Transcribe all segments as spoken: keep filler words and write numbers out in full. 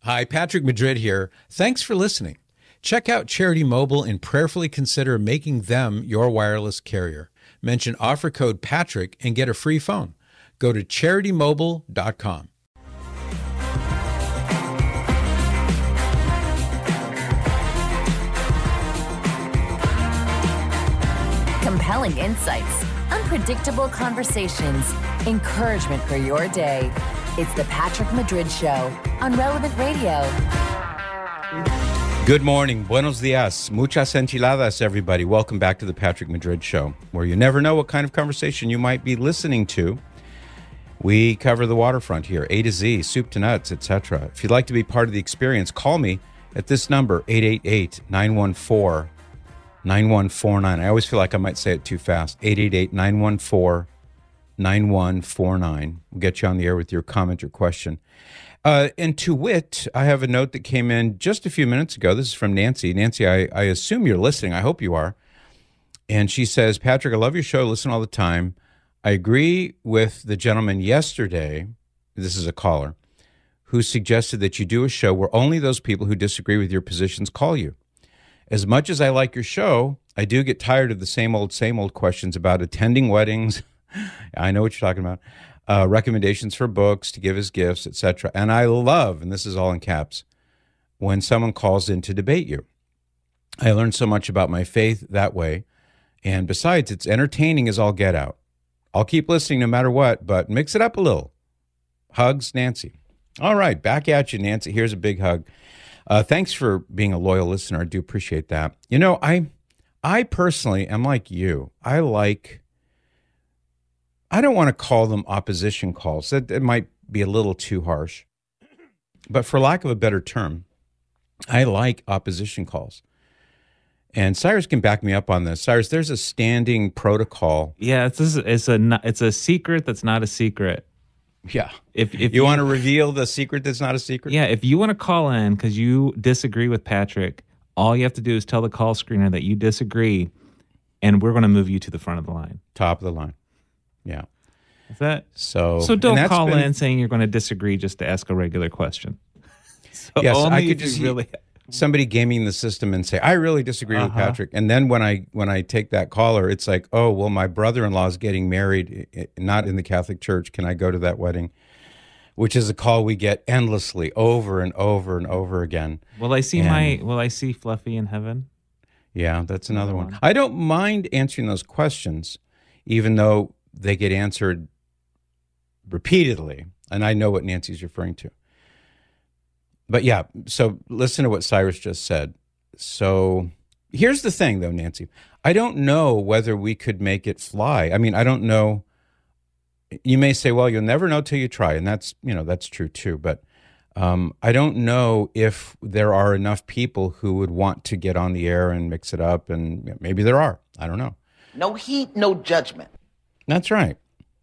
Hi, Patrick Madrid here. Thanks for listening. Check out Charity Mobile and prayerfully consider making them your wireless carrier. Mention offer code Patrick and get a free phone. Go to charity mobile dot com. Compelling insights, unpredictable conversations, encouragement for your day. It's the Patrick Madrid Show on Relevant Radio. Good morning. Buenos dias. Muchas enchiladas, everybody. Welcome back to the Patrick Madrid Show, where you never know what kind of conversation you might be listening to. We cover the waterfront here, A to Z, soup to nuts, et cetera. If you'd like to be part of the experience, call me at this number, eight eight eight, nine one four, nine one four nine. I always feel like I might say it too fast. eight eight eight, nine one four, nine one four nine. We'll get you on the air with your comment or question. Uh, and to wit, I have a note that came in just a few minutes ago. This is from Nancy. Nancy, I, I assume you're listening. I hope you are. And she says, Patrick, I love your show. Listen all the time. I agree with the gentleman yesterday, this is a caller, who suggested that you do a show where only those people who disagree with your positions call you. As much as I like your show, I do get tired of the same old, same old questions about attending weddings. I know what you're talking about. Uh, recommendations for books to give as gifts, et cetera. And I love, and this is all in caps, when someone calls in to debate you. I learned so much about my faith that way. And besides, it's entertaining as all get out. I'll keep listening no matter what, but mix it up a little. Hugs, Nancy. All right, back at you, Nancy. Here's a big hug. Uh, thanks for being a loyal listener. I do appreciate that. You know, I, I personally am like you. I like, I don't want to call them opposition calls. That, that might be a little too harsh. But for lack of a better term, I like opposition calls. And Cyrus can back me up on this. Cyrus, there's a standing protocol. Yeah, it's a, it's a it's a secret that's not a secret. Yeah. If if you, you want to reveal the secret that's not a secret? Yeah, if you want to call in because you disagree with Patrick, all you have to do is tell the call screener that you disagree, and we're going to move you to the front of the line. Top of the line. Yeah. Is that so? So don't call been, in saying you're going to disagree just to ask a regular question. So yes, only I could if just you really. Somebody gaming the system and say, I really disagree uh-huh. with Patrick. And then when I when I take that caller, it's like, oh, well, my brother-in-law is getting married, not in the Catholic Church. Can I go to that wedding? Which is a call we get endlessly over and over and over again. Will I see and, my, will I see Fluffy in heaven? Yeah, that's another one. one. I don't mind answering those questions, even though they get answered repeatedly. And I know what Nancy's referring to. But yeah, so listen to what Cyrus just said. So here's the thing, though, Nancy. I don't know whether we could make it fly. I mean, I don't know. You may say, well, you'll never know till you try. And that's, you know, that's true, too. But um, I don't know if there are enough people who would want to get on the air and mix it up. And maybe there are. I don't know. No heat, no judgment. That's right.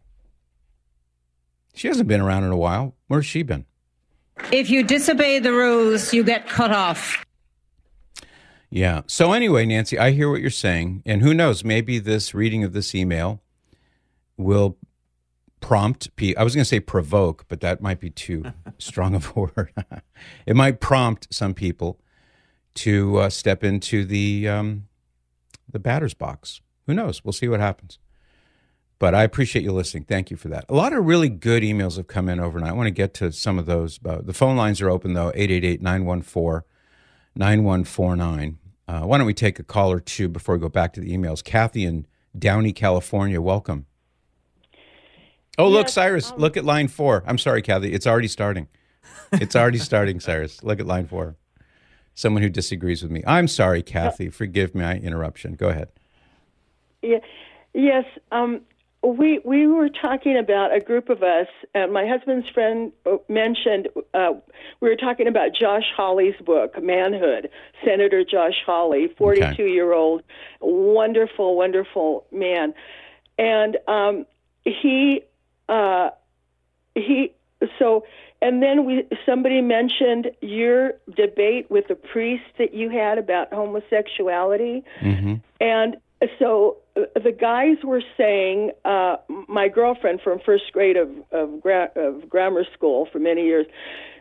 She hasn't been around in a while. Where's she been? If you disobey the rules, you get cut off. Yeah. So anyway, Nancy, I hear what you're saying. And who knows, maybe this reading of this email will prompt, I was going to say provoke, but that might be too strong of a word. It might prompt some people to uh, step into the um, the batter's box. Who knows? We'll see what happens. But I appreciate you listening. Thank you for that. A lot of really good emails have come in overnight. I want to get to some of those. Uh, the phone lines are open, though, eight eight eight, nine one four, nine one four nine. Uh, why don't we take a call or two before we go back to the emails? Kathy in Downey, California, welcome. Oh, look, yes, Cyrus, um, look at line four. I'm sorry, Kathy. It's already starting. It's already starting, Cyrus. Look at line four. Someone who disagrees with me. I'm sorry, Kathy. Forgive my interruption. Go ahead. Yeah, yes, um... We we were talking about a group of us. Uh, my husband's friend mentioned uh, we were talking about Josh Hawley's book, Manhood. Senator Josh Hawley, forty-two-year-old, wonderful, wonderful man, and um, he uh, he so. And then we somebody mentioned your debate with the priest that you had about homosexuality, mm-hmm. and so the guys were saying, uh, my girlfriend from first grade of of, gra- of grammar school for many years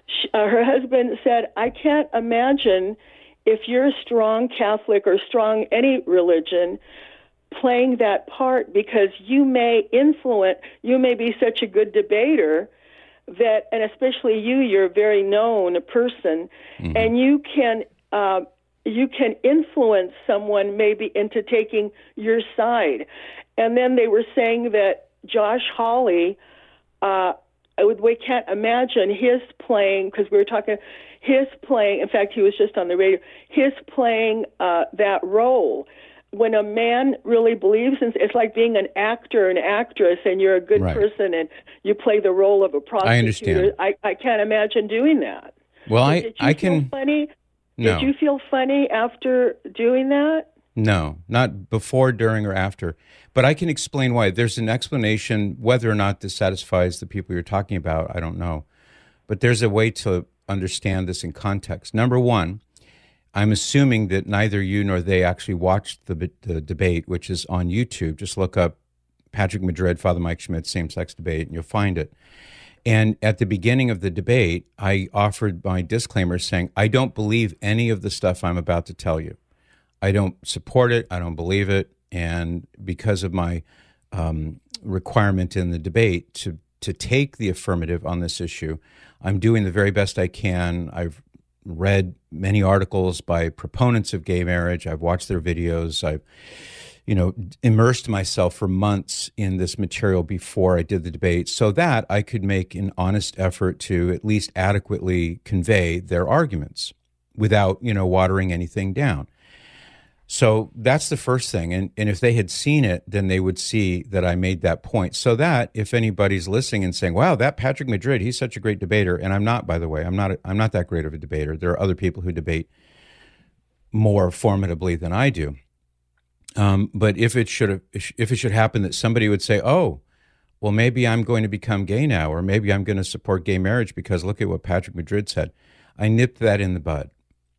she, uh, her husband said, I can't imagine if you're a strong Catholic or strong any religion playing that part, because you may influence, you may be such a good debater that, and especially you, you're a very known person, mm-hmm. and you can uh, you can influence someone maybe into taking your side. And then they were saying that Josh Hawley, uh, I would, we can't imagine his playing, because we were talking, his playing, in fact, he was just on the radio, his playing uh, that role. When a man really believes in, it's like being an actor, an actress, and you're a good right. person, and you play the role of a prostitute. I understand. I, I can't imagine doing that. Well, so I, did you I feel can. Funny? No. Did you feel funny after doing that? No, not before, during, or after. But I can explain why. There's an explanation. Whether or not this satisfies the people you're talking about, I don't know. But there's a way to understand this in context. Number one, I'm assuming that neither you nor they actually watched the, the debate, which is on YouTube. Just look up Patrick Madrid, Father Mike Schmidt, same-sex debate, and you'll find it. And at the beginning of the debate, I offered my disclaimer saying, I don't believe any of the stuff I'm about to tell you. I don't support it. I don't believe it. And because of my um, requirement in the debate to, to take the affirmative on this issue, I'm doing the very best I can. I've read many articles by proponents of gay marriage. I've watched their videos. I've, you know, immersed myself for months in this material before I did the debate so that I could make an honest effort to at least adequately convey their arguments without, you know, watering anything down. So that's the first thing. And, and if they had seen it, then they would see that I made that point. So that if anybody's listening and saying, wow, that Patrick Madrid, he's such a great debater. And I'm not, by the way, I'm not, I'm not that great of a debater. There are other people who debate more formidably than I do. Um, but if it should have, if it should happen that somebody would say, oh, well, maybe I'm going to become gay now, or maybe I'm going to support gay marriage because look at what Patrick Madrid said. I nipped that in the bud.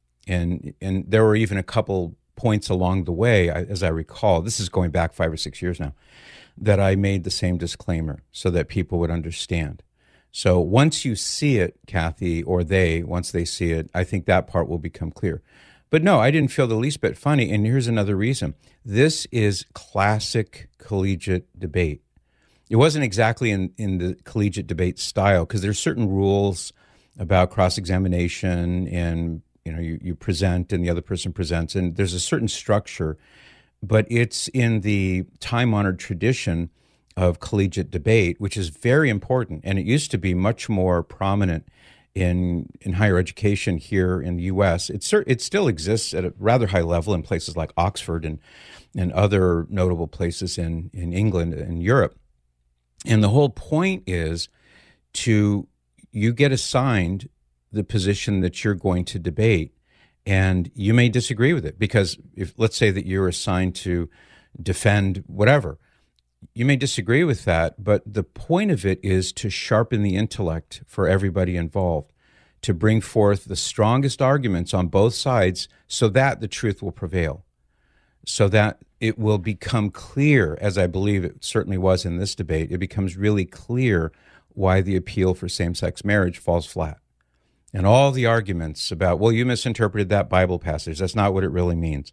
And, and there were even a couple points along the way, as I recall, this is going back five or six years now, that I made the same disclaimer so that people would understand. So once you see it, Kathy, or they, once they see it, I think that part will become clear. But no, I didn't feel the least bit funny, and here's another reason. This is classic collegiate debate. It wasn't exactly in, in the collegiate debate style, because there's certain rules about cross-examination and You know, you, you present and the other person presents, and there's a certain structure, but it's in the time-honored tradition of collegiate debate, which is very important. And it used to be much more prominent in in higher education here in the U S. It, it still exists at a rather high level in places like Oxford and, and other notable places in, in England and Europe. And the whole point is to, you get assigned the position that you're going to debate, and you may disagree with it because if, let's say that you're assigned to defend whatever, you may disagree with that, but the point of it is to sharpen the intellect for everybody involved, to bring forth the strongest arguments on both sides so that the truth will prevail, so that it will become clear, as I believe it certainly was in this debate, it becomes really clear why the appeal for same-sex marriage falls flat. And all the arguments about, well, you misinterpreted that Bible passage, that's not what it really means,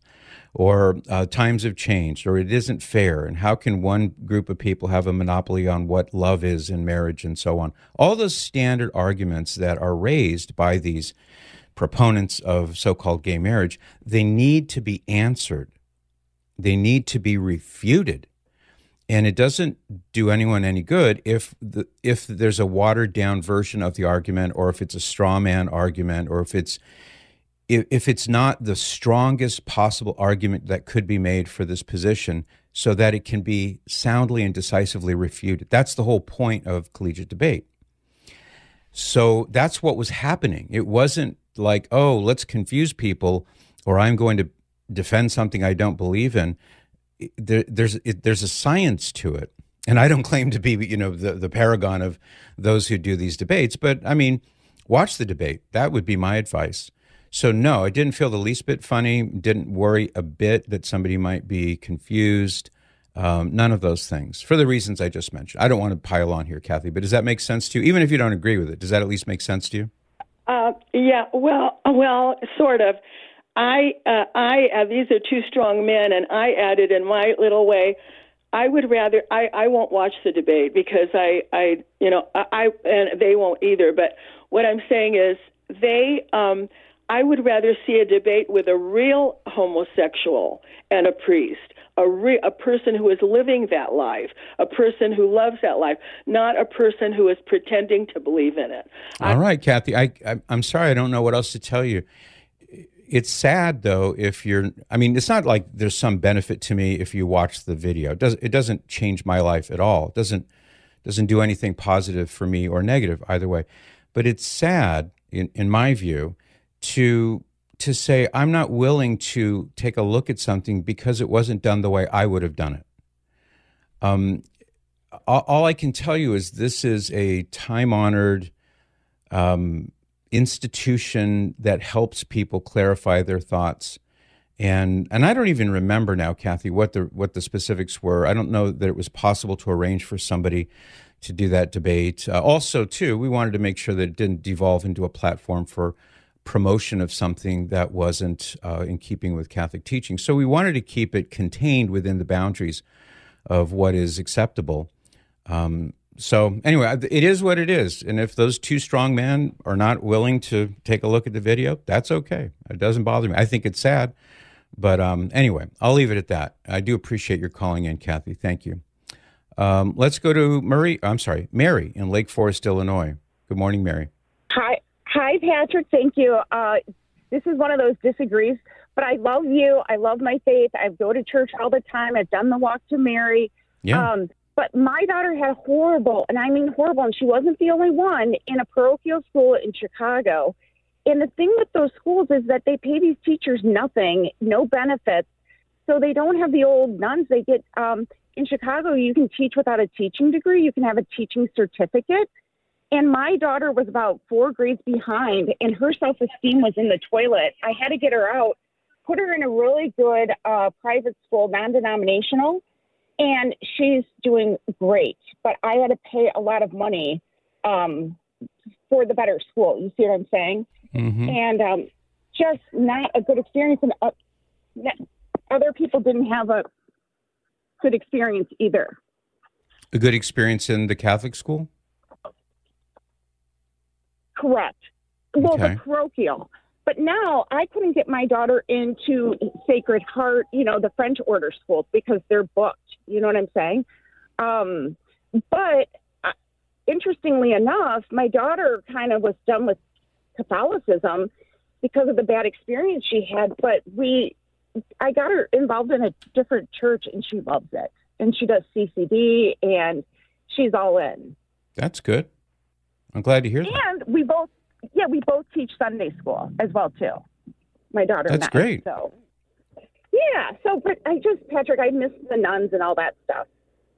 or uh, times have changed, or it isn't fair, and how can one group of people have a monopoly on what love is in marriage, and so on. All those standard arguments that are raised by these proponents of so-called gay marriage, they need to be answered. They need to be refuted. And it doesn't do anyone any good if the, if there's a watered down version of the argument, or if it's a straw man argument, or if it's if, if it's not the strongest possible argument that could be made for this position, so that it can be soundly and decisively refuted. That's the whole point of collegiate debate. So that's what was happening. It wasn't like, oh, let's confuse people, or I'm going to defend something I don't believe in. There, there's it, there's a science to it, and I don't claim to be, you know, the, the paragon of those who do these debates, but I mean, watch the debate. That would be my advice. So no, I didn't feel the least bit funny, didn't worry a bit that somebody might be confused, um, none of those things, for the reasons I just mentioned. I don't want to pile on here, Kathy, but does that make sense to you? Even if you don't agree with it, does that at least make sense to you? Uh, yeah, well, well, sort of. I, uh, I, uh, these are two strong men, and I added in my little way. I would rather. I, I won't watch the debate because I, I, you know, I, I and they won't either. But what I'm saying is, they. Um, I would rather see a debate with a real homosexual and a priest, a re- a person who is living that life, a person who loves that life, not a person who is pretending to believe in it. All I- right, Kathy. I, I I'm sorry. I don't know what else to tell you. It's sad though if you're. I mean, it's not like there's some benefit to me if you watch the video. It doesn't. It doesn't change my life at all. It doesn't doesn't do anything positive for me or negative either way. But it's sad, in in my view, to to say I'm not willing to take a look at something because it wasn't done the way I would have done it. Um, all, all I can tell you is this is a time-honored um, institution that helps people clarify their thoughts, and and I don't even remember now, Kathy, what the what the specifics were. I don't know that it was possible to arrange for somebody to do that debate. Uh, also, too, we wanted to make sure that it didn't devolve into a platform for promotion of something that wasn't uh, in keeping with Catholic teaching. So we wanted to keep it contained within the boundaries of what is acceptable. Um, so anyway, it is what it is. And if those two strong men are not willing to take a look at the video, that's okay. It doesn't bother me. I think it's sad. But um, anyway, I'll leave it at that. I do appreciate your calling in, Kathy. Thank you. Um, let's go to Marie. I'm sorry, Mary in Lake Forest, Illinois. Good morning, Mary. Hi. Hi, Patrick. Thank you. Uh, this is one of those disagrees, but I love you. I love my faith. I go to church all the time. I've done the walk to Mary. Yeah. Um, but my daughter had horrible, and I mean horrible, and she wasn't the only one, in a parochial school in Chicago. And the thing with those schools is that they pay these teachers nothing, no benefits. So they don't have the old nuns. They get, um, in Chicago, you can teach without a teaching degree. You can have a teaching certificate. And my daughter was about four grades behind, and her self-esteem was in the toilet. I had to get her out, put her in a really good uh, private school, non-denominational, and she's doing great. But I had to pay a lot of money um, for the better school. You see what I'm saying? Mm-hmm. And um, just not a good experience. And uh, other people didn't have a good experience either. A good experience in the Catholic school? Correct. Well, Okay. the parochial. But now I couldn't get my daughter into Sacred Heart, you know, the French order schools because they're booked. You know what I'm saying? Um, but uh, interestingly enough, my daughter kind of was done with Catholicism because of the bad experience she had. But we, I got her involved in a different church, and she loves it. And she does C C D, and she's all in. That's good. I'm glad to hear that. And we both, yeah, we both teach Sunday school as well too. My daughter and That's I. great. So, yeah. So, but I just, Patrick, I miss the nuns and all that stuff.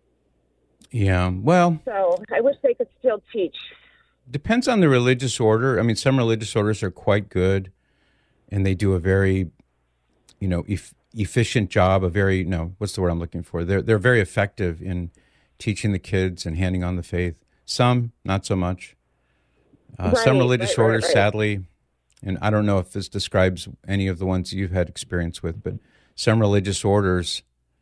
Yeah. Well, So I wish they could still teach. depends on the religious order. I mean, some religious orders are quite good, and they do a very, you know, eff- efficient job. A very, no, what's the word I'm looking for? They're they're very effective in teaching the kids and handing on the faith. Some, not so much. Uh, some Right, religious right, right, orders, right. sadly, and I don't know if this describes any of the ones you've had experience with, but some religious orders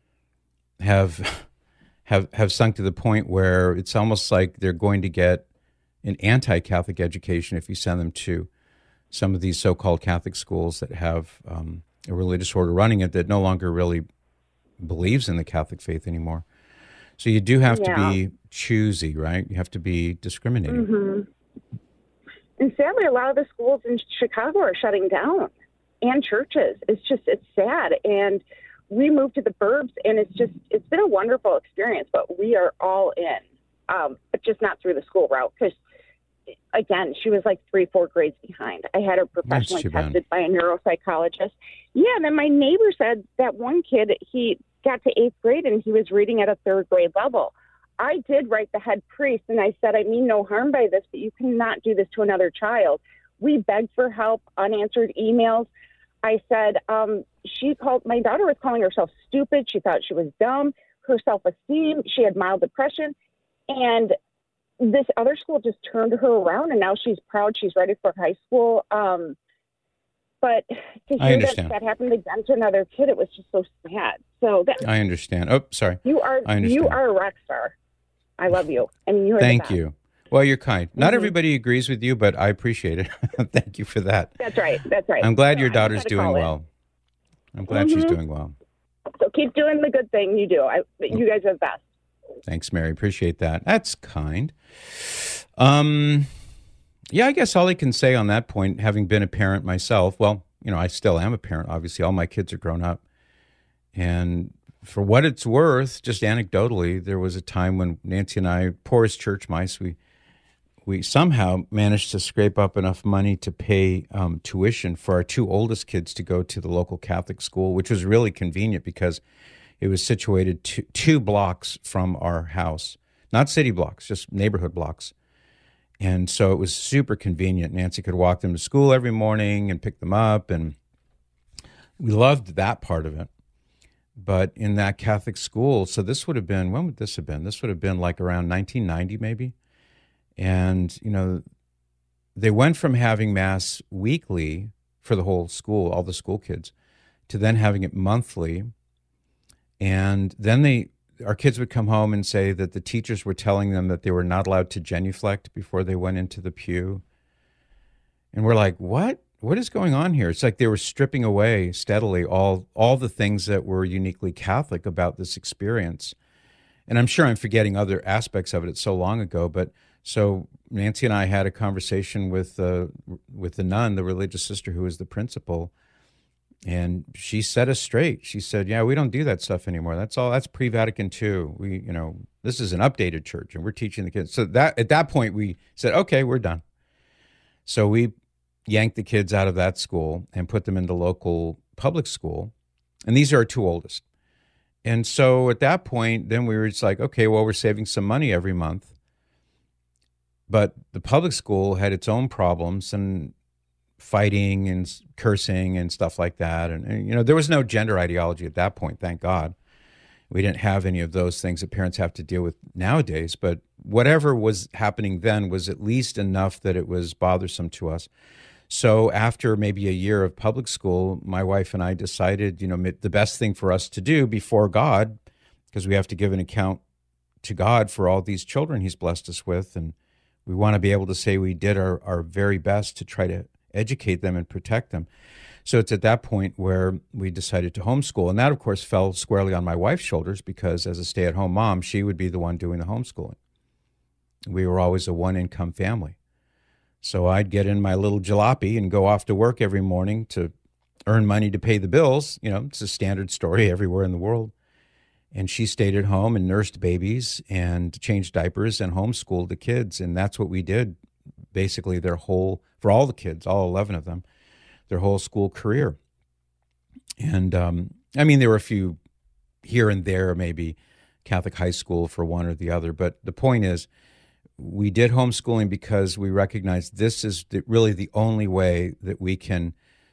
have have have sunk to the point where it's almost like they're going to get an anti-Catholic education if you send them to some of these so-called Catholic schools that have um, a religious order running it that no longer really believes in the Catholic faith anymore. So you do have Yeah. to be choosy, right? You have to be discriminating. Mm-hmm. And sadly, a lot of the schools in Chicago are shutting down, and churches. It's just, it's sad. And we moved to the burbs, and it's just, it's been a wonderful experience, but we are all in, um, but just not through the school route. Because, again, she was like three, four grades behind. I had her professionally too bad. tested by a neuropsychologist. Yeah, and then my neighbor said that one kid, he got to eighth grade, and he was reading at a third grade level. I did write the head priest, and I said, I mean no harm by this, but you cannot do this to another child. We begged for help, unanswered emails. I said, um, she called, my daughter was calling herself stupid. She thought she was dumb. Her self-esteem, she had mild depression. And this other school just turned her around, and now she's proud. She's ready for high school. Um, but to I hear understand. that that happened again to another kid, it was just so sad. So that, I understand. Oh, sorry. you are I understand. you are a rock star. I love you. I mean, you are the Thank best. you. Well, you're kind. Not Mhm. everybody agrees with you, but I appreciate it. Thank you for that. That's right. That's right. I'm glad So your I just daughter's had to doing call in. well. I'm glad she's Mhm. doing well. So keep doing the good thing you do. I, you guys are the best. Thanks, Mary. Appreciate that. That's kind. Um, yeah, I guess all I can say on that point, having been a parent myself, well, you know, I still am a parent. Obviously, all my kids are grown up. And for what it's worth, just anecdotally, there was a time when Nancy and I, poor as church mice, we we somehow managed to scrape up enough money to pay um, tuition for our two oldest kids to go to the local Catholic school, which was really convenient because it was situated two, two blocks from our house, not city blocks, just neighborhood blocks. And so it was super convenient. Nancy could walk them to school every morning and pick them up, and we loved that part of it. But in that Catholic school, so this would have been, when would this have been? This would have been like around nineteen ninety maybe. And, you know, they went from having Mass weekly for the whole school, all the school kids, to then having it monthly. And then they, our kids would come home and say that the teachers were telling them that they were not allowed to genuflect before they went into the pew. And we're like, what? What is going on here? It's like they were stripping away steadily all all the things that were uniquely Catholic about this experience. And I'm sure I'm forgetting other aspects of it. It's so long ago. But so Nancy and I had a conversation with uh, with the nun, the religious sister who was the principal, and she set us straight. She said, "Yeah, we don't do that stuff anymore. That's all. That's pre-Vatican two. We, you know, this is an updated church, and we're teaching the kids." So that at that point, we said, "Okay, we're done." So we yanked the kids out of that school and put them in the local public school, and these are our two oldest. And so at that point, then we were just like, "Okay, well, we're saving some money every month." But the public school had its own problems and fighting and cursing and stuff like that. And, and, you know, there was no gender ideology at that point, thank God. We didn't have any of those things that parents have to deal with nowadays. But whatever was happening then was at least enough that it was bothersome to us. So after maybe a year of public school, my wife and I decided, you know, the best thing for us to do before God, because we have to give an account to God for all these children he's blessed us with, and we want to be able to say we did our, our very best to try to educate them and protect them. So it's at that point where we decided to homeschool. And that, of course, fell squarely on my wife's shoulders because as a stay-at-home mom, she would be the one doing the homeschooling. We were always a one-income family. So I'd get in my little jalopy and go off to work every morning to earn money to pay the bills. You know, it's a standard story everywhere in the world. And she stayed at home and nursed babies and changed diapers and homeschooled the kids. And that's what we did basically their whole, for all the kids, all eleven of them, their whole school career. And um, I mean, there were a few here and there, maybe Catholic high school for one or the other. But the point is, we did homeschooling because we recognized this is the, really the only way that we can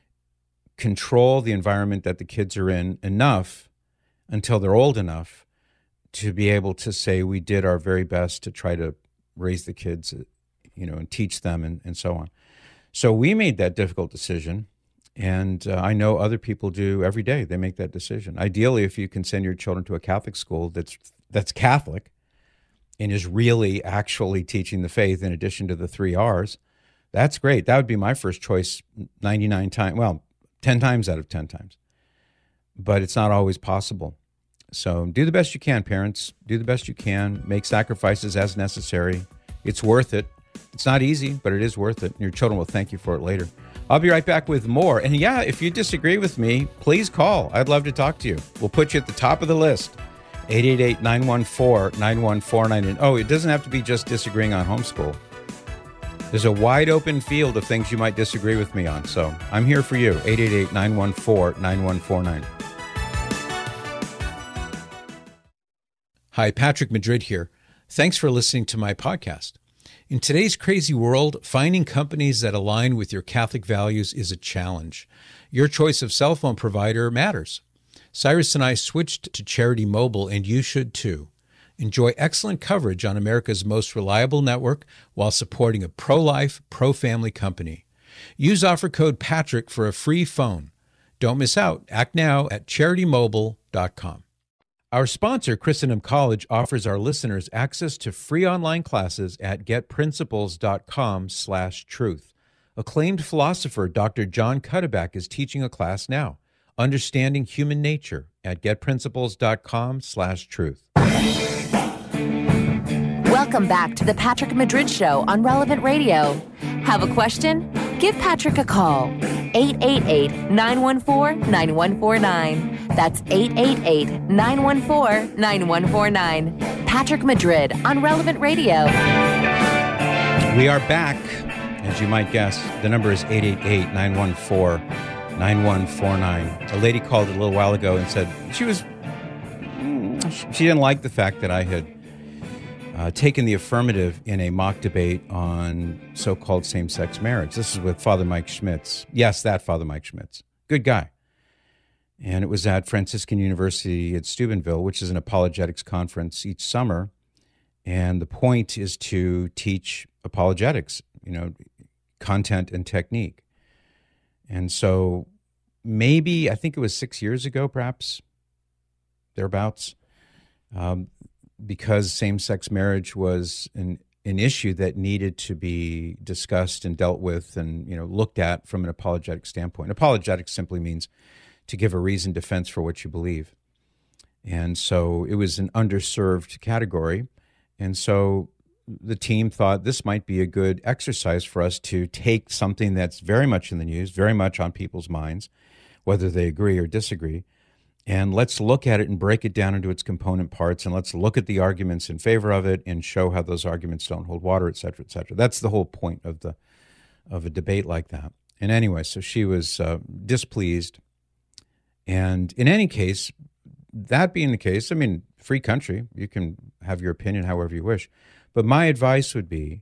control the environment that the kids are in enough until they're old enough to be able to say we did our very best to try to raise the kids, you know, and teach them and, and so on. So we made that difficult decision, and uh, I know other people do every day. They make that decision. Ideally, if you can send your children to a Catholic school that's that's Catholic and is really actually teaching the faith in addition to the three R's, that's great. That would be my first choice ninety-nine times, well, ten times out of ten times. But it's not always possible. So do the best you can, parents. Do the best you can. Make sacrifices as necessary. It's worth it. It's not easy, but it is worth it. And your children will thank you for it later. I'll be right back with more. And yeah, if you disagree with me, please call. I'd love to talk to you. We'll put you at the top of the list. eight eight eight, nine one four, nine one four nine. And oh, it doesn't have to be just disagreeing on homeschool. There's a wide open field of things you might disagree with me on. So I'm here for you. eight eight eight, nine one four, nine one four nine. Hi, Patrick Madrid here. Thanks for listening to my podcast. In today's crazy world, finding companies that align with your Catholic values is a challenge. Your choice of cell phone provider matters. Cyrus and I switched to Charity Mobile, and you should too. Enjoy excellent coverage on America's most reliable network while supporting a pro-life, pro-family company. Use offer code Patrick for a free phone. Don't miss out. Act now at charity mobile dot com. Our sponsor, Christendom College, offers our listeners access to free online classes at getprinciples.com slash truth. Acclaimed philosopher Doctor John Cuddeback is teaching a class now, Understanding Human Nature, at getprinciples.com slash truth. Welcome back to the Patrick Madrid Show on Relevant Radio. Have a question? Give Patrick a call. eight eight eight, nine one four, nine one four nine. That's eight eight eight, nine one four, nine one four nine. Patrick Madrid on Relevant Radio. We are back. As you might guess, the number is eight eight eight, nine one four, nine one four nine. A lady called a little while ago and said she was, she didn't like the fact that I had uh, taken the affirmative in a mock debate on so-called same-sex marriage. This is with Father Mike Schmitz. Yes, that Father Mike Schmitz. Good guy. And it was at Franciscan University at Steubenville, which is an apologetics conference each summer. And the point is to teach apologetics, you know, content and technique. And so maybe, I think it was six years ago, perhaps, thereabouts, um, because same-sex marriage was an, an issue that needed to be discussed and dealt with and, you know, looked at from an apologetic standpoint. Apologetics simply means to give a reasoned defense for what you believe. And so it was an underserved category. And so the team thought this might be a good exercise for us to take something that's very much in the news, very much on people's minds, whether they agree or disagree, and let's look at it and break it down into its component parts, and let's look at the arguments in favor of it and show how those arguments don't hold water, et cetera, et cetera. That's the whole point of the of a debate like that. And anyway, so she was uh, displeased. And in any case, that being the case, I mean, free country, you can have your opinion however you wish. But my advice would be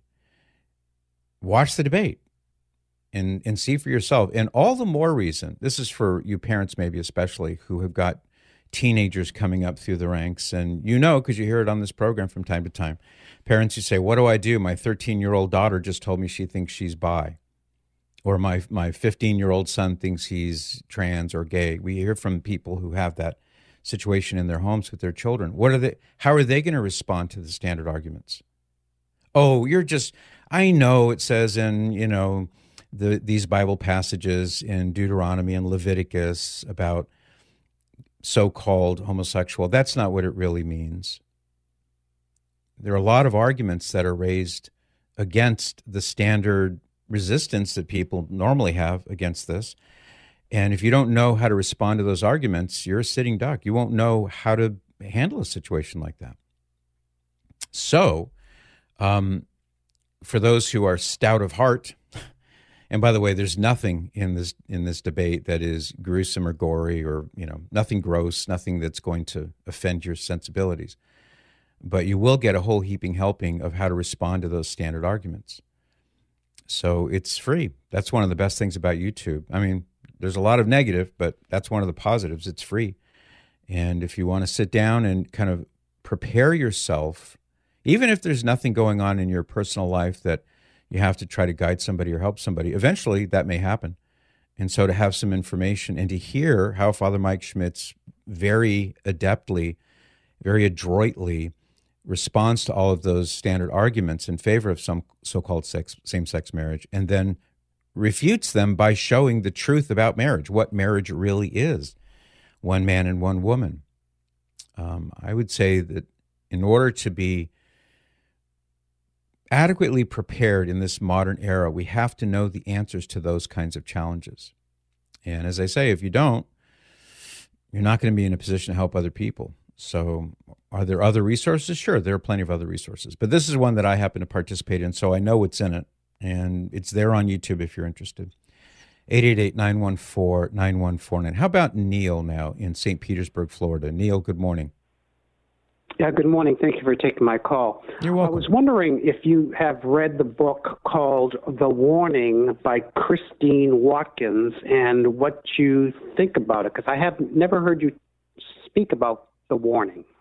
watch the debate and, and see for yourself. And all the more reason, this is for you parents maybe especially, who have got teenagers coming up through the ranks. And you know, because you hear it on this program from time to time, parents who say, what do I do? My thirteen-year-old daughter just told me she thinks she's bi. Or my my fifteen-year-old son thinks he's trans or gay. We hear from people who have that situation in their homes with their children. What are they? How are they going to respond to the standard arguments? Oh, you're just, I know it says in, you know, the these Bible passages in Deuteronomy and Leviticus about so-called homosexual. That's not what it really means. There are a lot of arguments that are raised against the standard resistance that people normally have against this. And if you don't know how to respond to those arguments, you're a sitting duck. You won't know how to handle a situation like that. So, um, for those who are stout of heart, and by the way, there's nothing in this in this debate that is gruesome or gory or, you know, nothing gross, nothing that's going to offend your sensibilities. But you will get a whole heaping helping of how to respond to those standard arguments. So it's free. That's one of the best things about YouTube. I mean, there's a lot of negative, but that's one of the positives. It's free. And if you want to sit down and kind of prepare yourself, even if there's nothing going on in your personal life that you have to try to guide somebody or help somebody, eventually that may happen. And so to have some information and to hear how Father Mike Schmitz very adeptly, very adroitly responds to all of those standard arguments in favor of some so-called sex, same-sex marriage, and then refutes them by showing the truth about marriage, what marriage really is, one man and one woman. Um, I would say that in order to be adequately prepared in this modern era, we have to know the answers to those kinds of challenges. And as I say, if you don't, you're not going to be in a position to help other people. So are there other resources? Sure, there are plenty of other resources. But this is one that I happen to participate in, so I know what's in it. And it's there on YouTube if you're interested. eight eight eight, nine one four, nine one four nine. How about Neil now in Saint Petersburg, Florida? Neil, good morning. Yeah, good morning. Thank you for taking my call. You're welcome. I was wondering if you have read the book called The Warning by Christine Watkins and what you think about it, because I have never heard you speak about The Warning.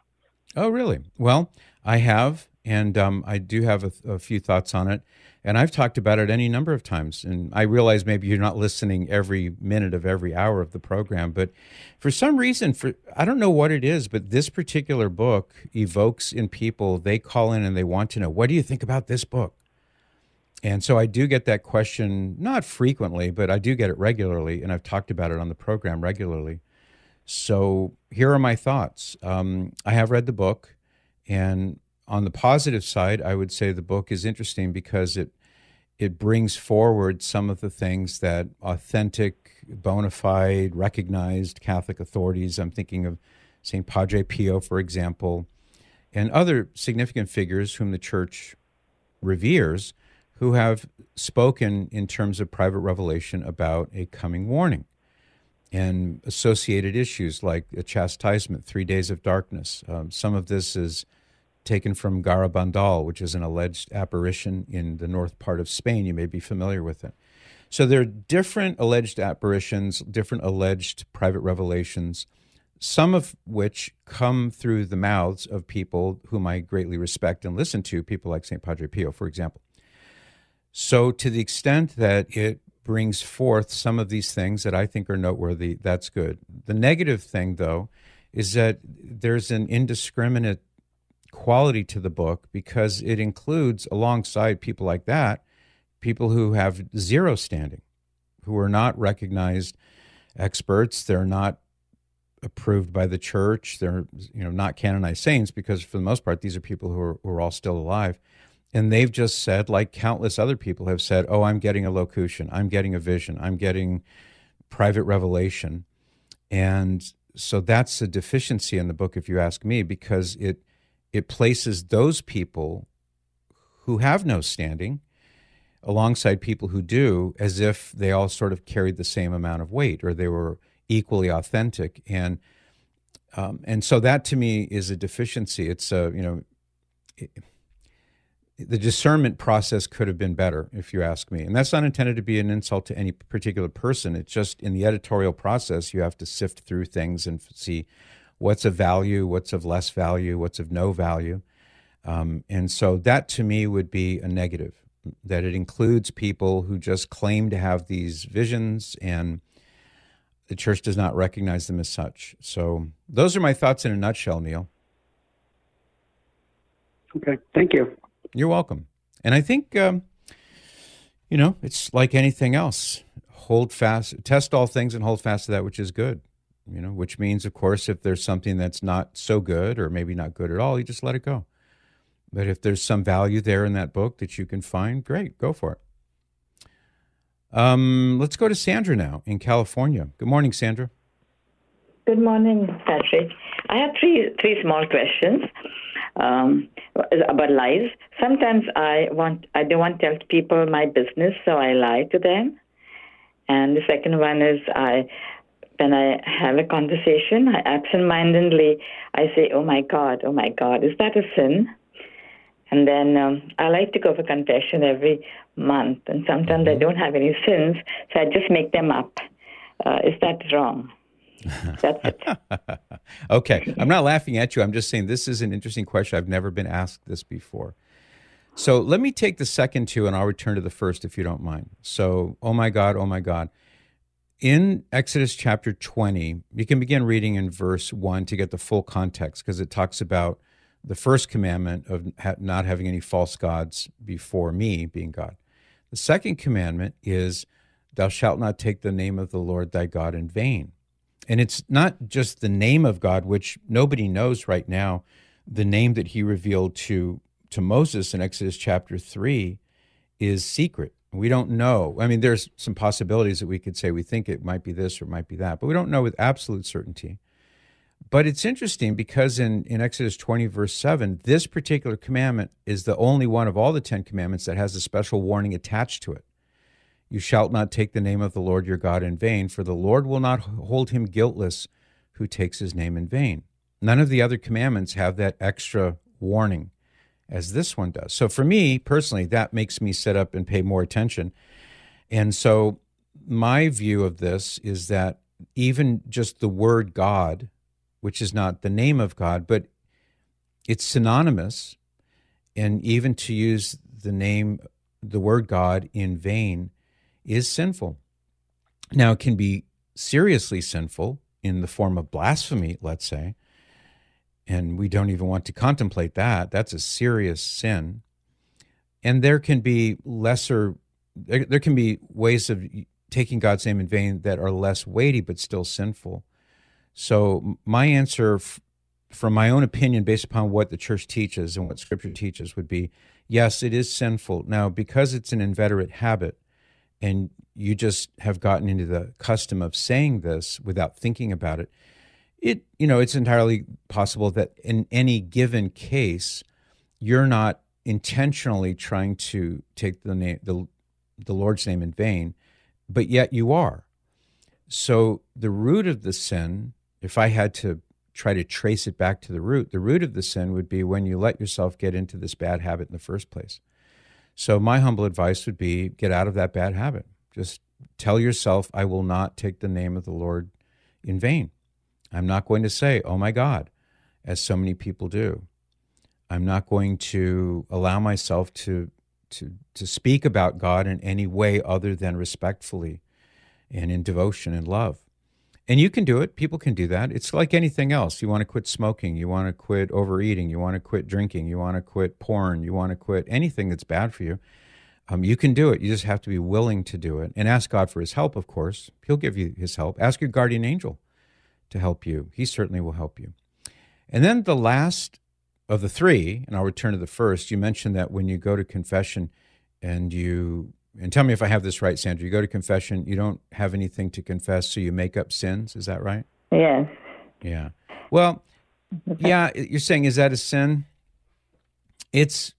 Oh, really? Well, I have, and um, I do have a, a few thoughts on it. And I've talked about it any number of times. And I realize maybe you're not listening every minute of every hour of the program, but for some reason, for I don't know what it is, but this particular book evokes in people, they call in and they want to know, what do you think about this book? And so I do get that question, not frequently, but I do get it regularly, and I've talked about it on the program regularly. So here are my thoughts. Um, I have read the book, and on the positive side, I would say the book is interesting because it it brings forward some of the things that authentic, bona fide, recognized Catholic authorities, I'm thinking of Saint Padre Pio, for example, and other significant figures whom the Church reveres, who have spoken in terms of private revelation about a coming warning and associated issues like a chastisement, three days of darkness. Um, some of this is taken from Garabandal, which is an alleged apparition in the north part of Spain. You may be familiar with it. So there are different alleged apparitions, different alleged private revelations, some of which come through the mouths of people whom I greatly respect and listen to, people like Saint Padre Pio, for example. So to the extent that it brings forth some of these things that I think are noteworthy, that's good. The negative thing, though, is that there's an indiscriminate quality to the book because it includes, alongside people like that, people who have zero standing, who are not recognized experts. They're not approved by the Church. They're, you know, not canonized saints because, for the most part, these are people who are, who are all still alive. And they've just said, like countless other people have said, oh, I'm getting a locution, I'm getting a vision, I'm getting private revelation. And so that's a deficiency in the book, if you ask me, because it it places those people who have no standing alongside people who do, as if they all sort of carried the same amount of weight or they were equally authentic. And um, and so that to me is a deficiency. It's a, you know, it, the discernment process could have been better, if you ask me. And that's not intended to be an insult to any particular person. It's just in the editorial process, you have to sift through things and see what's of value, what's of less value, what's of no value. Um, and so that to me would be a negative, that it includes people who just claim to have these visions and the Church does not recognize them as such. So those are my thoughts in a nutshell, Neil. Okay, thank you. You're welcome. And I think, um, you know, it's like anything else. Hold fast, test all things and hold fast to that which is good, you know, which means, of course, if there's something that's not so good or maybe not good at all, you just let it go. But if there's some value there in that book that you can find, great, go for it. Um, let's go to Sandra now in California. Good morning, Sandra. Good morning, Patrick. I have three three small questions um, about lies. Sometimes I want I don't want to tell people my business, so I lie to them. And the second one is I when I have a conversation, I absentmindedly I say, "Oh my God, oh my God, is that a sin?" And then um, I like to go for confession every month, and sometimes I don't have any sins, so I just make them up. Uh, is that wrong? That's it. Okay. I'm not laughing at you. I'm just saying this is an interesting question. I've never been asked this before. So let me take the second two, and I'll return to the first if you don't mind. So, oh my God, oh my God. In Exodus chapter twenty, you can begin reading in verse one to get the full context, because it talks about the first commandment of not having any false gods before me, being God. The second commandment is, thou shalt not take the name of the Lord thy God in vain. And it's not just the name of God, which nobody knows right now. The name that he revealed to, to Moses in Exodus chapter three is secret. We don't know. I mean, there's some possibilities that we could say we think it might be this or it might be that, but we don't know with absolute certainty. But it's interesting because in, in Exodus twenty, verse seven, this particular commandment is the only one of all the Ten Commandments that has a special warning attached to it. You shalt not take the name of the Lord your God in vain, for the Lord will not hold him guiltless who takes his name in vain. None of the other commandments have that extra warning as this one does. So for me, personally, that makes me sit up and pay more attention. And so my view of this is that even just the word God, which is not the name of God, but it's synonymous, and even to use the name, the word God in vain is sinful. Now, it can be seriously sinful in the form of blasphemy, let's say, and we don't even want to contemplate that. That's a serious sin. And there can be lesser, there, there can be ways of taking God's name in vain that are less weighty but still sinful. So my answer, f- from my own opinion, based upon what the church teaches and what Scripture teaches, would be, yes, it is sinful. Now, because it's an inveterate habit, and you just have gotten into the custom of saying this without thinking about it, it, you know, it's entirely possible that in any given case, you're not intentionally trying to take the name, the, the Lord's name in vain, but yet you are. So the root of the sin, if I had to try to trace it back to the root, the root of the sin would be when you let yourself get into this bad habit in the first place. So my humble advice would be, get out of that bad habit. Just tell yourself, I will not take the name of the Lord in vain. I'm not going to say, oh my God, as so many people do. I'm not going to allow myself to, to, to speak about God in any way other than respectfully and in devotion and love. And you can do it. People can do that. It's like anything else. You want to quit smoking. You want to quit overeating. You want to quit drinking. You want to quit porn. You want to quit anything that's bad for you. Um, you can do it. You just have to be willing to do it. And ask God for his help, of course. He'll give you his help. Ask your guardian angel to help you. He certainly will help you. And then the last of the three, and I'll return to the first, you mentioned that when you go to confession and you... And tell me if I have this right, Sandra. You go to confession, you don't have anything to confess, so you make up sins. Is that right? Yes. Yeah. Well, yeah, you're saying, is that a sin? It's,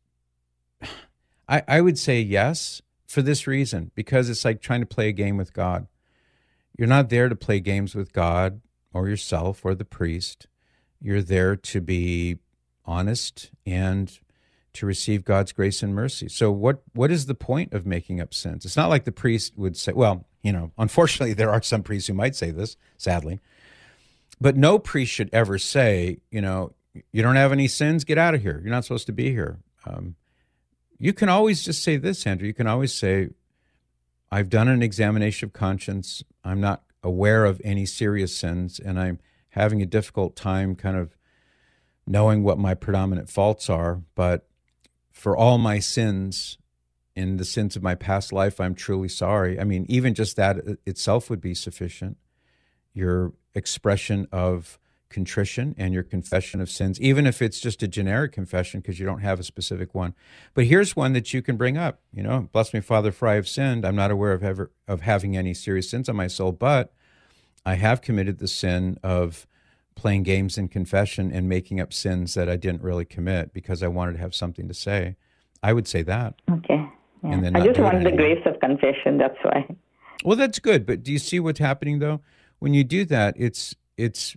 I, I would say yes, for this reason, because it's like trying to play a game with God. You're not there to play games with God or yourself or the priest. You're there to be honest and to receive God's grace and mercy. So what what is the point of making up sins? It's not like the priest would say, well, you know, unfortunately there are some priests who might say this, sadly, but no priest should ever say, you know, you don't have any sins, get out of here. You're not supposed to be here. Um, you can always just say this, Andrew. You can always say, I've done an examination of conscience. I'm not aware of any serious sins, and I'm having a difficult time kind of knowing what my predominant faults are, but for all my sins and the sins of my past life, I'm truly sorry. I mean, even just that itself would be sufficient. Your expression of contrition and your confession of sins, even if it's just a generic confession because you don't have a specific one. But here's one that you can bring up. You know, bless me, Father, for I have sinned. I'm not aware of ever of having any serious sins on my soul, but I have committed the sin of playing games in confession and making up sins that I didn't really commit because I wanted to have something to say. I would say that. Okay. Yeah. And then I not just do it want the anymore. grace of confession, that's why. Well, that's good, but do you see what's happening though? When you do that, it's it's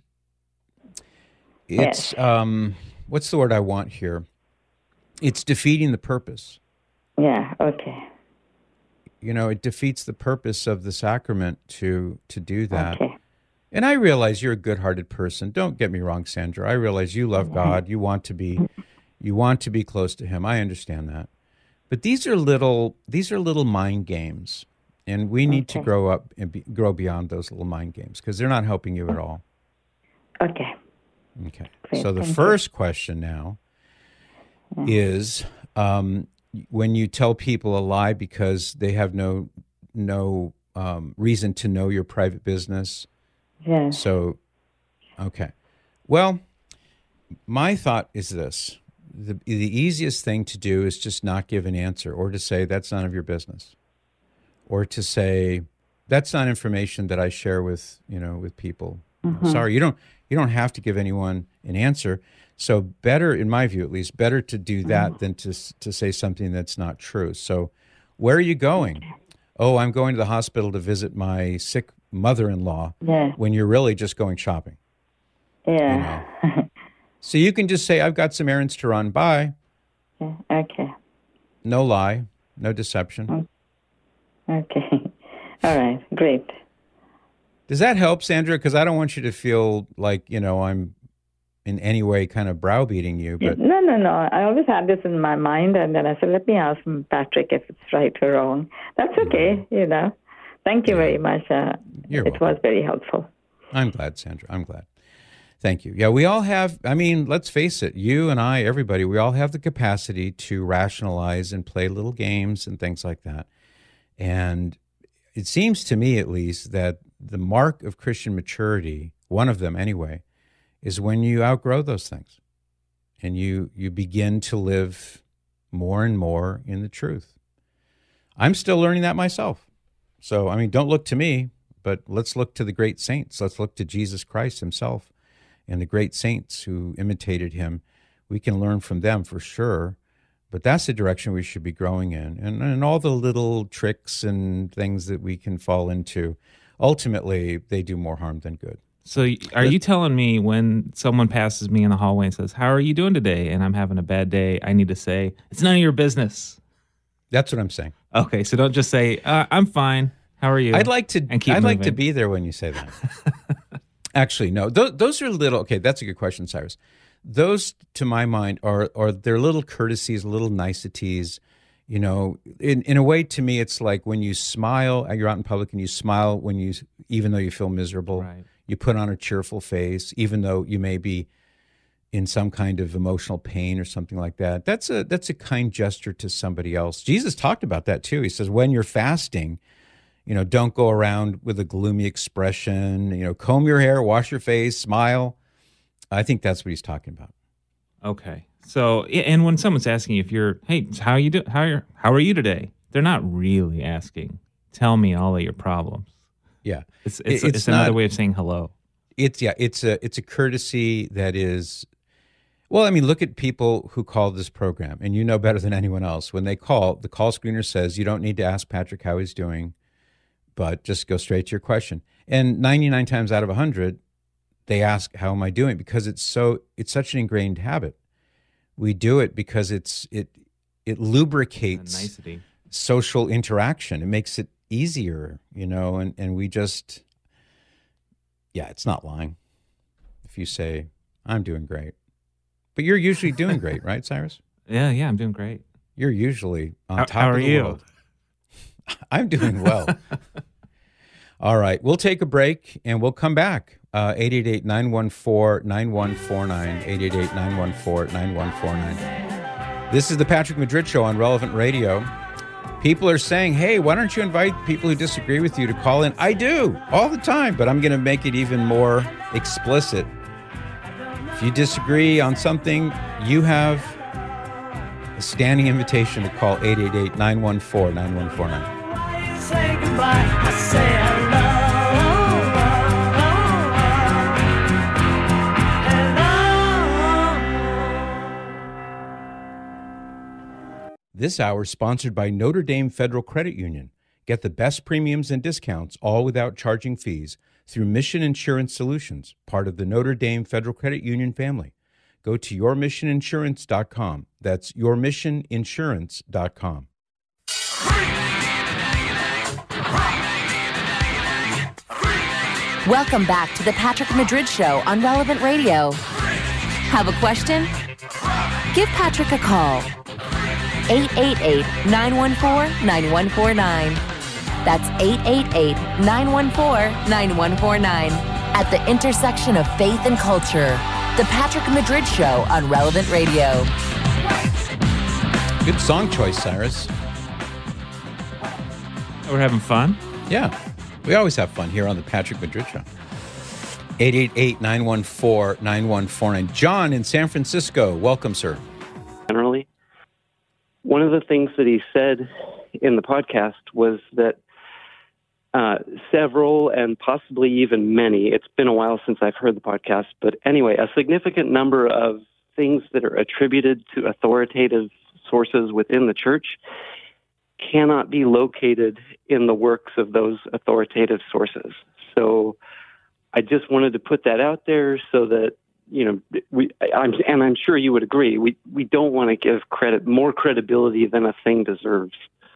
it's Yes. um what's the word I want here? It's defeating the purpose. Yeah, okay. You know, it defeats the purpose of the sacrament to to do that. Okay. And I realize you're a good-hearted person. Don't get me wrong, Sandra. I realize you love God. You want to be, you want to be close to Him. I understand that. But these are little, these are little mind games, and we need to Okay. grow up and be, grow beyond those little mind games because they're not helping you at all. Okay. Okay. Great, So the thank you. first question now is um, when you tell people a lie because they have no no um, reason to know your private business. Yes. So, okay. Well, my thought is this. The, the easiest thing to do is just not give an answer or to say, that's none of your business. Or to say, that's not information that I share with, you know, with people. Mhm. Sorry, you don't, you don't have to give anyone an answer. So better, in my view at least, better to do that than to to say something that's not true. So where are you going? Oh, I'm going to the hospital to visit my sick mother-in-law Yeah. when you're really just going shopping. Yeah. So you can just say, I've got some errands to run. Bye. Yeah, okay. No lie, no deception. Okay. All right. Great. Does that help, Sandra? Because I don't want you to feel like, you know, I'm in any way kind of browbeating you. But no, no, no. I always had this in my mind, and then I said, let me ask Patrick if it's right or wrong. That's okay, mm-hmm. you know. Thank you yeah. very much. Uh, You're it welcome. was very helpful. I'm glad, Sandra. I'm glad. Thank you. Yeah, we all have, I mean, let's face it, you and I, everybody, we all have the capacity to rationalize and play little games and things like that. And it seems to me, at least, that the mark of Christian maturity, one of them anyway, is when you outgrow those things and you you begin to live more and more in the truth. I'm still learning that myself. So, I mean, don't look to me, but let's look to the great saints. Let's look to Jesus Christ himself and the great saints who imitated him. We can learn from them for sure, but that's the direction we should be growing in. And, and all the little tricks and things that we can fall into, ultimately, they do more harm than good. So are you telling me when someone passes me in the hallway and says, how are you doing today? And I'm having a bad day, I need to say, it's none of your business. That's what I'm saying. Okay, so don't just say, uh, I'm fine. How are you? I'd like to and keep I'd moving. like to be there when you say that. Actually, no. Those, those are little, okay, that's a good question, Cyrus. Those, to my mind, are, are they're little courtesies, little niceties. You know, in, in a way, to me, it's like when you smile, you're out in public and you smile when you, even though you feel miserable. Right. You put on a cheerful face, even though you may be in some kind of emotional pain or something like that. That's a that's a kind gesture to somebody else. Jesus talked about that too. He says, when you're fasting, you know, don't go around with a gloomy expression. You know, comb your hair, wash your face, smile. I think that's what he's talking about. Okay. So, and when someone's asking you if you're, hey, how you do, how are how are you today? They're not really asking, tell me all of your problems. Yeah, it's it's, it's, it's another not, way of saying hello. It's yeah, it's a it's a courtesy that is. Well, I mean, look at people who call this program, and you know better than anyone else. When they call, the call screener says you don't need to ask Patrick how he's doing, but just go straight to your question. And ninety-nine times out of one hundred, they ask, "How am I doing?" Because it's so it's such an ingrained habit. We do it because it's it it lubricates nicety. Social interaction. It makes it easier, you know, and, and we just, yeah, it's not lying if you say, I'm doing great. But you're usually doing great, right, Cyrus? Yeah, yeah, I'm doing great. You're usually on how, top how of are the you? world. I'm doing well. All right, we'll take a break and we'll come back. Uh, eight eight eight, nine one four, nine one four nine, eight eight eight, nine one four, nine one four nine. This is the Patrick Madrid Show on Relevant Radio. People are saying, hey, why don't you invite people who disagree with you to call in? I do, all the time, but I'm going to make it even more explicit. If you disagree on something, you have a standing invitation to call eight eight eight, nine one four, nine one four nine. Say goodbye, I say hello. This hour is sponsored by Notre Dame Federal Credit Union. Get the best premiums and discounts, all without charging fees, through Mission Insurance Solutions, part of the Notre Dame Federal Credit Union family. Go to your mission insurance dot com. That's your mission insurance dot com. Welcome back to the Patrick Madrid Show on Relevant Radio. Have a question? Give Patrick a call. eight eight eight, nine one four, nine one four nine. That's eight eight eight, nine one four, nine one four nine. At the intersection of faith and culture, the Patrick Madrid Show on Relevant Radio. Good song choice, Cyrus. We're having fun? Yeah, we always have fun here on the Patrick Madrid Show. eight eight eight, nine one four, nine one four nine. John in San Francisco, welcome, sir. Generally. One of the things that he said in the podcast was that uh, several and possibly even many, it's been a while since I've heard the podcast, but anyway, a significant number of things that are attributed to authoritative sources within the church cannot be located in the works of those authoritative sources. So I just wanted to put that out there so that you know, we, I'm, and I'm sure you would agree, we, we don't want to give credit, more credibility than a thing deserves.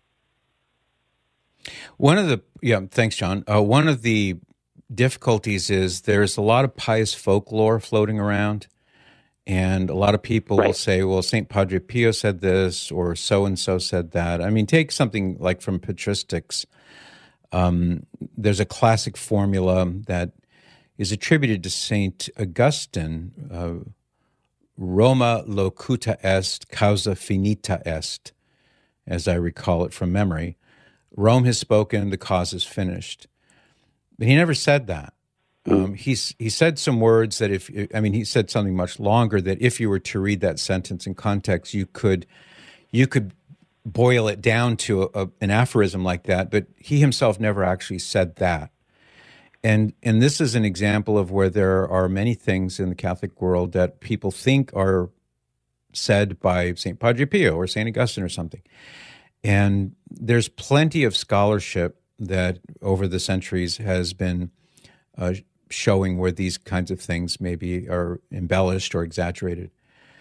One of the, yeah, thanks, John. Uh, one of the difficulties is there's a lot of pious folklore floating around And a lot of people Right. will say, well, Saint Padre Pio said this, or so-and-so said that. I mean, take something like from patristics. Um, there's a classic formula that is attributed to Saint Augustine, uh, Roma locuta est, causa finita est, as I recall it from memory. Rome has spoken, the cause is finished. But he never said that. Um, he's, he said some words that if, I mean, he said something much longer that if you were to read that sentence in context, you could, you could boil it down to a, a, an aphorism like that, but he himself never actually said that. And and this is an example of where there are many things in the Catholic world that people think are said by Saint Padre Pio or Saint Augustine or something. And there's plenty of scholarship that over the centuries has been uh, showing where these kinds of things maybe are embellished or exaggerated.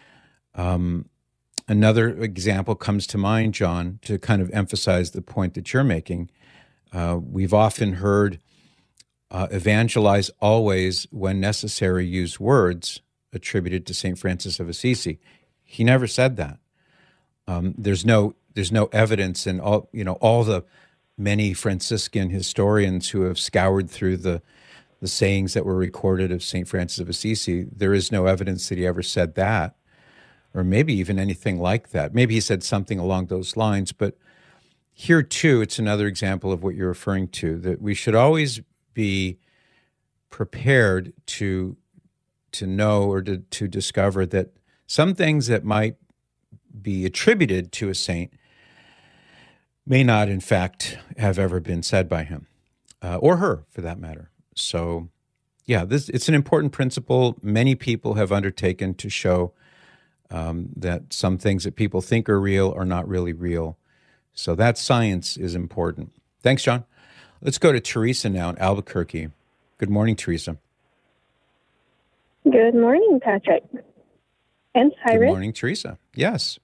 Um, another example comes to mind, John, to kind of emphasize the point that you're making. Uh, we've often heard uh, evangelize always when necessary use words attributed to Saint Francis of Assisi. He never said that. Um, there's no there's no evidence in all you know all the many Franciscan historians who have scoured through the the sayings that were recorded of Saint Francis of Assisi. There is no evidence that he ever said that, or maybe even anything like that. Maybe he said something along those lines, but here too, it's another example of what you're referring to, that we should always be prepared to to know or to, to discover that some things that might be attributed to a saint may not, in fact, have ever been said by him, uh, or her, for that matter. So, yeah, this it's an important principle. Many people have undertaken to show um, that some things that people think are real are not really real. So that science is important. Thanks, John. Let's go to Teresa now in Albuquerque. Good morning, Teresa. Good morning, Patrick. And Cyrus. Good morning, Teresa. Yes.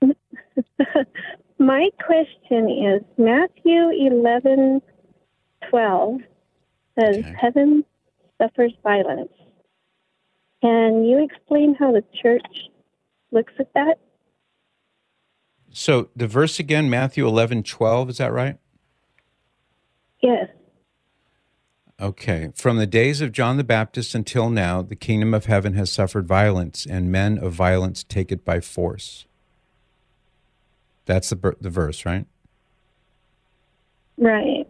My question is Matthew eleven twelve says, okay. Heaven suffers violence. Can you explain how the church looks at that? So the verse again, Matthew eleven twelve, is that right? Yes. Okay. From the days of John the Baptist until now, the kingdom of heaven has suffered violence, and men of violence take it by force. That's the the verse, right? Right.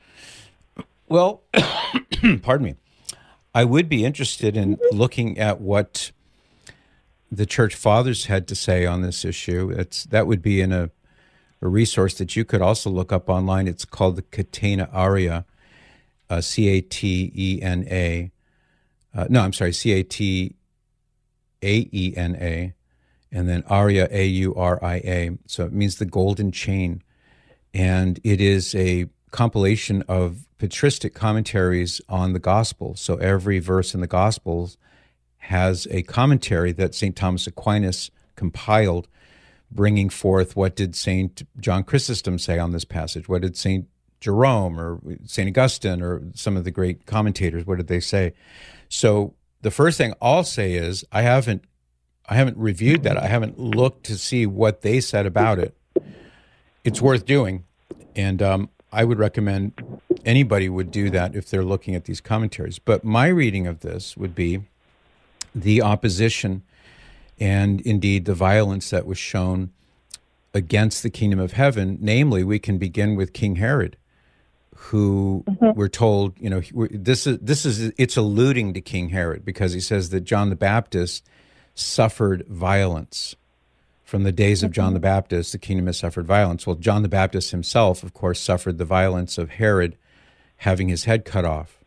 Well, pardon me. I would be interested in looking at what the church fathers had to say on this issue. It's that would be in a, a resource that you could also look up online. It's called the Catena Aurea, uh, C A T E N A. Uh, no, I'm sorry, C A T A E N A, and then Aurea, A U R I A. So it means the golden chain. And it is a compilation of patristic commentaries on the Gospel. So every verse in the Gospels has a commentary that Saint Thomas Aquinas compiled, bringing forth what did Saint John Chrysostom say on this passage? What did Saint Jerome or Saint Augustine or some of the great commentators, what did they say? So the first thing I'll say is I haven't I haven't reviewed that. I haven't looked to see what they said about it. It's worth doing, and um, I would recommend anybody would do that if they're looking at these commentaries. But my reading of this would be the opposition and indeed the violence that was shown against the kingdom of heaven. Namely, we can begin with King Herod, who mm-hmm. we're told, you know, this is this is it's alluding to King Herod because he says that John the Baptist suffered violence. From the days of John the Baptist, the kingdom has suffered violence. Well, John the Baptist himself, of course, suffered the violence of Herod having his head cut off.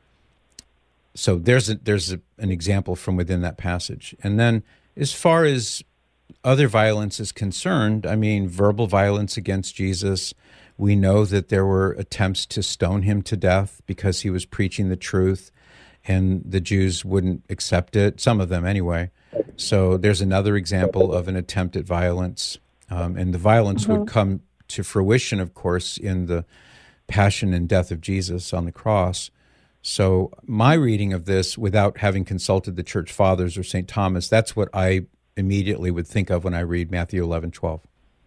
So there's a, there's a, an example from within that passage. And then as far as other violence is concerned, I mean, verbal violence against Jesus, we know that there were attempts to stone him to death because he was preaching the truth and the Jews wouldn't accept it, some of them anyway. So there's another example of an attempt at violence. Um, and the violence mm-hmm. would come to fruition, of course, in the passion and death of Jesus on the cross. So my reading of this, without having consulted the church fathers or Saint Thomas, that's what I immediately would think of when I read Matthew eleven twelve.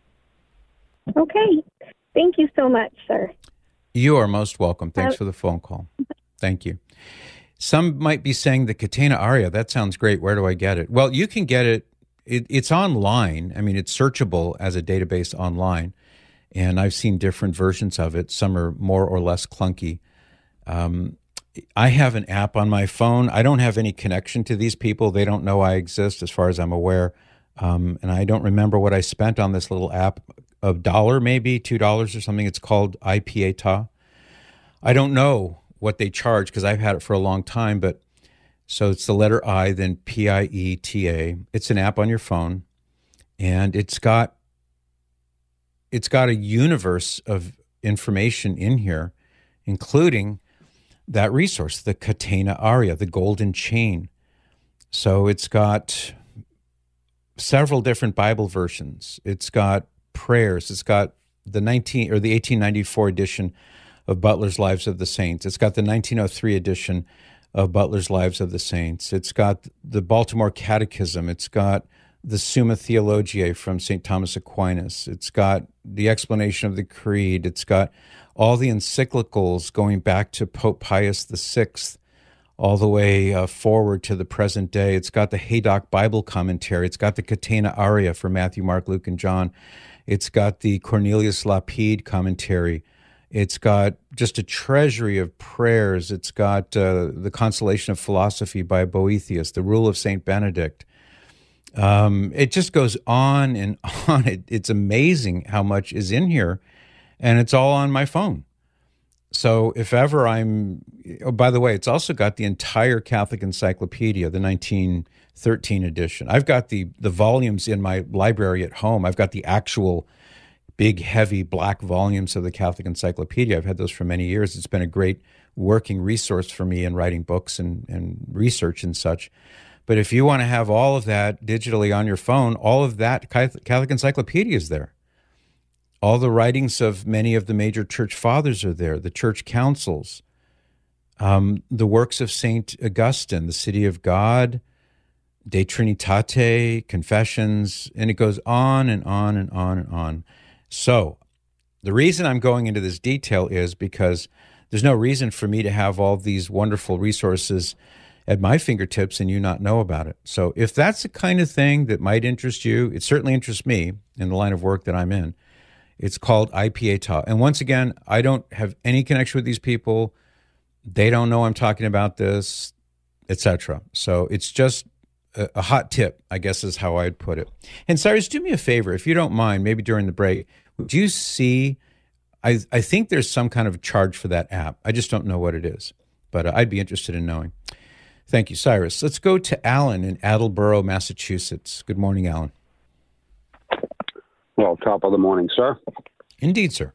Okay. Thank you so much, sir. You are most welcome. Thanks Uh, for the phone call. Thank you. Some might be saying the Catena Aria, that sounds great. Where do I get it? Well, you can get it. it it's online. I mean, it's searchable as a database online. And I've seen different versions of it. Some are more or less clunky. Um, I have an app on my phone. I don't have any connection to these people. They don't know I exist as far as I'm aware. Um, and I don't remember what I spent on this little app, a dollar maybe, two dollars or something. It's called iPieta. I don't know what they charge because I've had it for a long time. But so it's the letter I, then P I E T A. It's an app on your phone. And it's got it's got a universe of information in here, including that resource, the Catena Aria, the golden chain. So it's got several different Bible versions. It's got prayers. It's got the nineteen or the eighteen ninety-four edition of Butler's Lives of the Saints. It's got the nineteen oh three edition of Butler's Lives of the Saints. It's got the Baltimore Catechism. It's got the Summa Theologiae from Saint Thomas Aquinas. It's got the explanation of the Creed. It's got all the encyclicals going back to Pope Pius the Sixth, all the way uh, forward to the present day. It's got the Haydock Bible Commentary. It's got the Catena Aria for Matthew, Mark, Luke, and John. It's got the Cornelius Lapide Commentary. It's got just a treasury of prayers. It's got uh, the Consolation of Philosophy by Boethius, the Rule of Saint Benedict. Um, it just goes on and on. It, it's amazing how much is in here, and it's all on my phone. So if ever I'm, oh, by the way, it's also got the entire Catholic Encyclopedia, the nineteen thirteen edition. I've got the the volumes in my library at home. I've got the actual big, heavy black volumes of the Catholic Encyclopedia. I've had those for many years. It's been a great working resource for me in writing books and, and research and such. But if you want to have all of that digitally on your phone, all of that Catholic Encyclopedia is there. All the writings of many of the major church fathers are there, the church councils, um, the works of Saint Augustine, the City of God, De Trinitate, Confessions, and it goes on and on and on and on. So the reason I'm going into this detail is because there's no reason for me to have all these wonderful resources at my fingertips and you not know about it. So if that's the kind of thing that might interest you, it certainly interests me in the line of work that I'm in. It's called iPieta. And once again, I don't have any connection with these people. They don't know I'm talking about this, et cetera. So it's just a, a hot tip, I guess is how I'd put it. And Cyrus, do me a favor, if you don't mind, maybe during the break, would you see, I, I think there's some kind of charge for that app. I just don't know what it is, but uh, I'd be interested in knowing. Thank you, Cyrus. Let's go to Alan in Attleboro, Massachusetts. Good morning, Alan. Well, top of the morning, sir. Indeed, sir.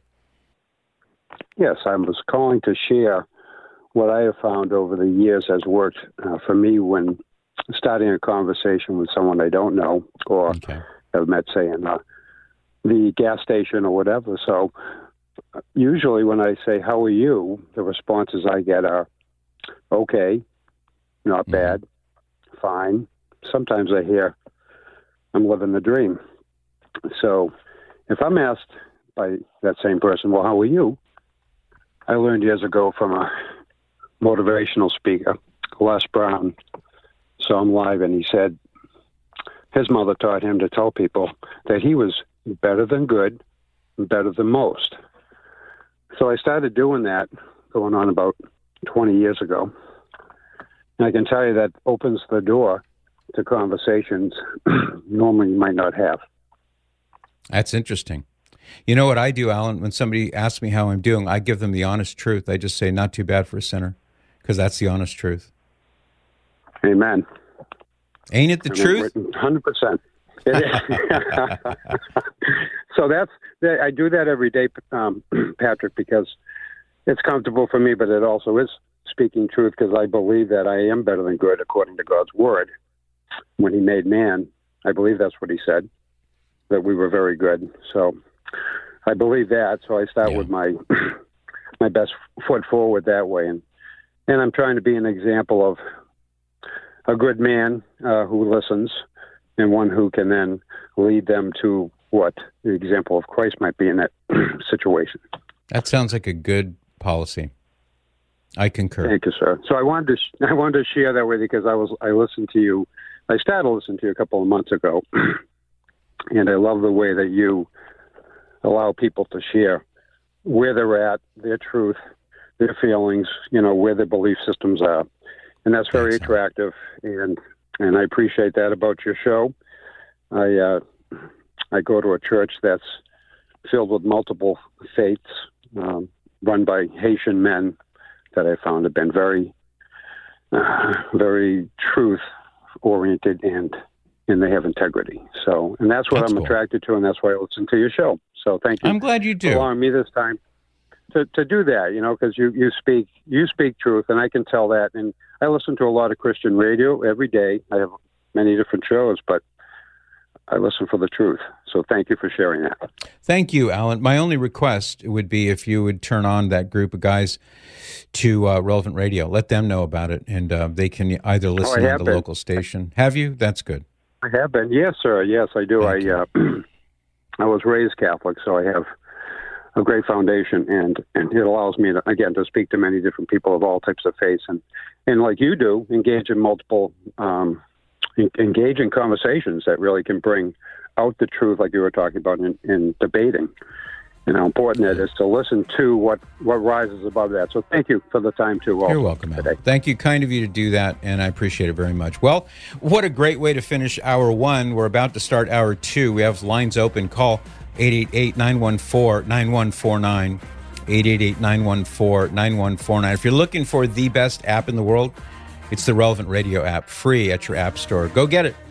Yes, I was calling to share what I have found over the years has worked uh, for me when starting a conversation with someone I don't know or okay. have met, say, in uh, the gas station or whatever. So uh, usually when I say, how are you, the responses I get are, okay, not bad, fine. Sometimes I hear, I'm living the dream. So if I'm asked by that same person, well, how are you? I learned years ago from a motivational speaker, Les Brown, saw him live, and he said his mother taught him to tell people that he was better than good and better than most. So I started doing that going on about twenty years ago. And I can tell you that opens the door to conversations normally you might not have. That's interesting. You know what I do, Alan? When somebody asks me how I'm doing, I give them the honest truth. I just say, not too bad for a sinner, because that's the honest truth. Amen. Ain't it the and truth? one hundred percent. So that's, I do that every day, um, Patrick, because it's comfortable for me, but it also is speaking truth, because I believe that I am better than good according to God's word. When he made man, I believe that's what he said, that we were very good. So I believe that. So I start yeah. with my my best foot forward that way. And and I'm trying to be an example of a good man uh, who listens, and one who can then lead them to what the example of Christ might be in that situation. That sounds like a good policy. I concur. Thank you, sir. So I wanted to sh- I wanted to share that with you because I was I listened to you. I started listening to you a couple of months ago, and I love the way that you allow people to share where they're at, their truth, their feelings, you know, where their belief systems are. And that's very Thanks, attractive, and and I appreciate that about your show. I uh, I go to a church that's filled with multiple faiths, um, run by Haitian men that I found have been very, uh, very truth-oriented, and and they have integrity. So, and that's what that's I'm cool. attracted to, and that's why I listen to your show. So thank you. I'm glad you do. For allowing me this time to, to do that, you know, because you, you speak you speak truth, and I can tell that. And I listen to a lot of Christian radio every day. I have many different shows, but I listen for the truth. So thank you for sharing that. Thank you, Alan. My only request would be if you would turn on that group of guys to uh, Relevant Radio. Let them know about it, and uh, they can either listen oh, on the been. local station. Have you? That's good. I have been. Yes, sir. Yes, I do. Thank I uh, I was raised Catholic, so I have a great foundation, and, and it allows me, to, again, to speak to many different people of all types of faiths, and, and like you do, engage in multiple, um, en- engage in conversations that really can bring out the truth, like you were talking about in, in debating, and how important it is to listen to what, what rises above that. So thank you for the time, too. You're welcome, Alan. Thank you. Kind of you to do that, and I appreciate it very much. Well, what a great way to finish hour one. We're about to start hour two. We have lines open. Call eight eight eight, nine one four, nine one four nine, eight eight eight, nine one four, nine one four nine. If you're looking for the best app in the world, it's the Relevant Radio app, free at your app store. Go get it.